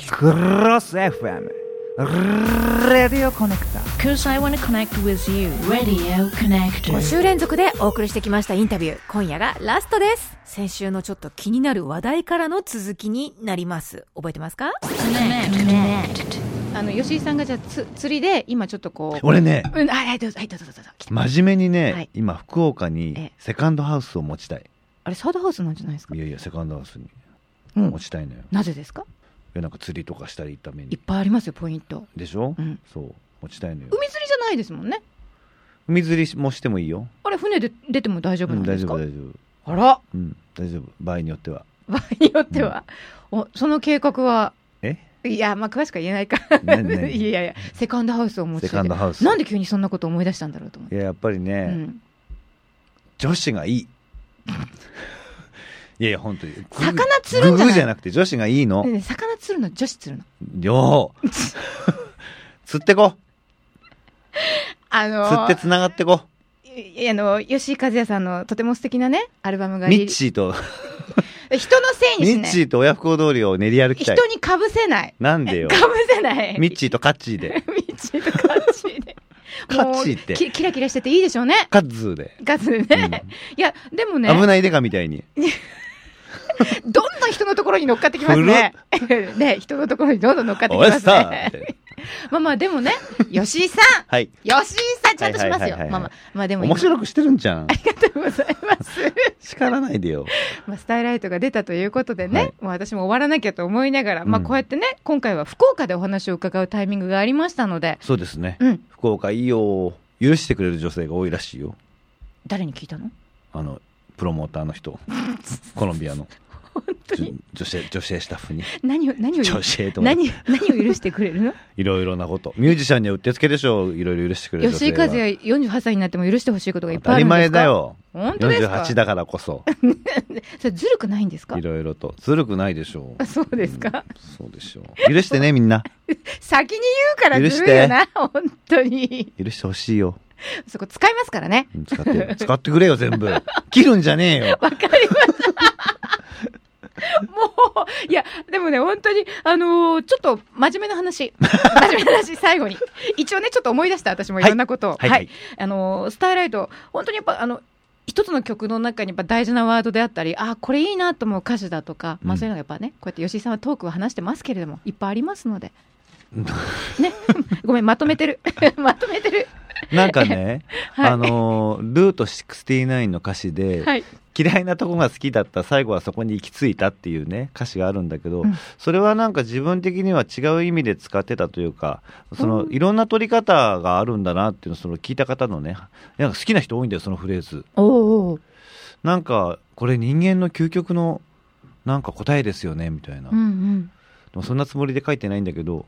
クロス FM レディオコネクタ Cause I wanna connect with you Radio Connector 5週連続でお送りしてきましたインタビュー、今夜がラストです。先週のちょっと気になる話題からの続きになります。覚えてますか？吉井さんがじゃあ釣りで今ちょっとこう俺ね、 はいどうぞ真面目にね、 はい、 今福岡にセカンドハウスを持ちたい。 あれサードハウスなんじゃないですか？ いやいやセカンドハウスに持ちたいのよ、 なぜですか？ なんか釣りとかしたりためにいっぱいありますよポイントでしょ、そう持ちたいのよ。 海釣りじゃないですもんね。 海釣りもしてもいいよ。 あれ船で出ても大丈夫なんですか？ 大丈夫。 あら、 大丈夫。場合によってはその計画はいやまあ詳しくは言えないかいやセカンドハウスを持ちてセカンドハウスなんで急にそんなことを思い出したんだろうと思って。 いややっぱりね、女子がいいいや本当に魚釣るんじゃない？ じゃなくて女子がいいの。 魚釣るの女子釣るのよ釣ってこ釣ってつながってこ。 吉井和也さんのとても素敵なねアルバムがミッチーと人のせいにしない。 ミッチーと親不孝通りを練り歩きたい。 人にかぶせない。 なんでよ。 かぶせない。 ミッチーとカッチーでミッチーとカッチーでカッチーってキラキラしてていいでしょうね。 カッズーでね、いやでもね危ないデカみたいにどんどん人のところに乗っかってきますねね、人のところにどんどん乗っかってきますねまあでもね、吉井さん、はい、吉井さんちゃんとしますよ。まあでも面白くしてるんじゃん。 ありがとうございます叱らないでよ。 スタイライトが出たということでね、もう私も終わらなきゃと思いながら、こうやってね今回は福岡でお話を伺うタイミングがありましたので。 そうですね、福岡いいよ、許してくれる女性が多いらしいよ。誰に聞いたの？ プロモーターの人コロンビアの本当に女性スタッフに何を許してくれるの？いろいろなこと。ミュージシャンにはうってつけでしょ。いろいろ許してくれる女性は。 吉井和也48歳になっても許してほしいことがいっぱいあるんですか？ 当たり前だよ。 本当ですか 48だからこそそれずるくないんですか？ いろいろとずるくないでしょう。 そうですか、 そうでしょう。許してねみんな先に言うからずるいよな本当に。 許してほしいよ。 そこ使いますからね。 使ってくれよ全部切るんじゃねえよ。 わかりますもういやでもね本当にちょっと真面目な話最後に一応ねちょっと思い出した私もいろんなことを、スタイライト本当にやっぱ一つの曲の中にやっぱ大事なワードであったり、これいいなと思う歌詞だとか、そういうのがやっぱねこうやって吉井さんはトークを話してますけれどもいっぱいありますのでねごめんまとめてるなんかね、ルート69の歌詞で、嫌いなとこが好きだった最後はそこに行き着いたっていうね歌詞があるんだけど、それはなんか自分的には違う意味で使ってたというか、いろんな取り方があるんだなっていうのを聞いた方のね、なんか好きな人多いんだよそのフレーズ。なんかこれ人間の究極のなんか答えですよねみたいな、でもそんなつもりで書いてないんだけど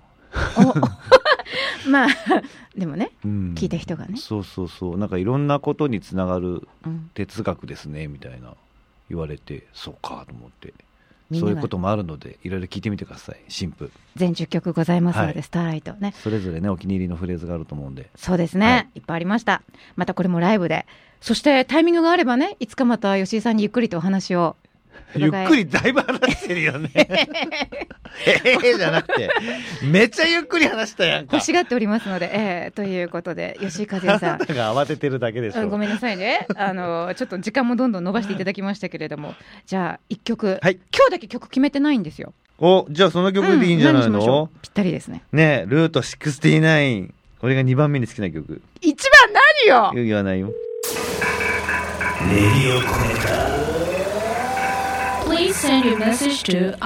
まあでもね、聞いた人がね、 そうなんかいろんなことにつながる哲学ですねみたいな言われて、そうかと思って、そういうこともあるのでいろいろ聞いてみてください。新譜全10曲ございますので、スターライトねそれぞれねお気に入りのフレーズがあると思うんで。 そうですね、いっぱいありました。またこれもライブで、そしてタイミングがあればねいつかまた吉井さんにゆっくりとお話を。 ゆっくりだいぶ話してるよねじゃなくてめっちゃゆっくり話したやんか。 欲しがっておりますので、ということで吉井和也さんあなたが慌ててるだけでしょ。 ごめんなさいねちょっと時間もどんどん伸ばしていただきましたけれども、じゃあ1曲、今日だけ曲決めてないんですよ。 じゃあその曲でいいんじゃないの？ ぴったりですね。 ルート69、これが2番目に好きな曲。 一番何よ。 言わないよ。レディオコネクタ。 Please send your message to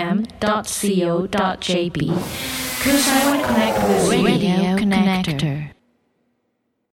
rc@closefm.co.jp. Cause I want to connect with Radio Connector.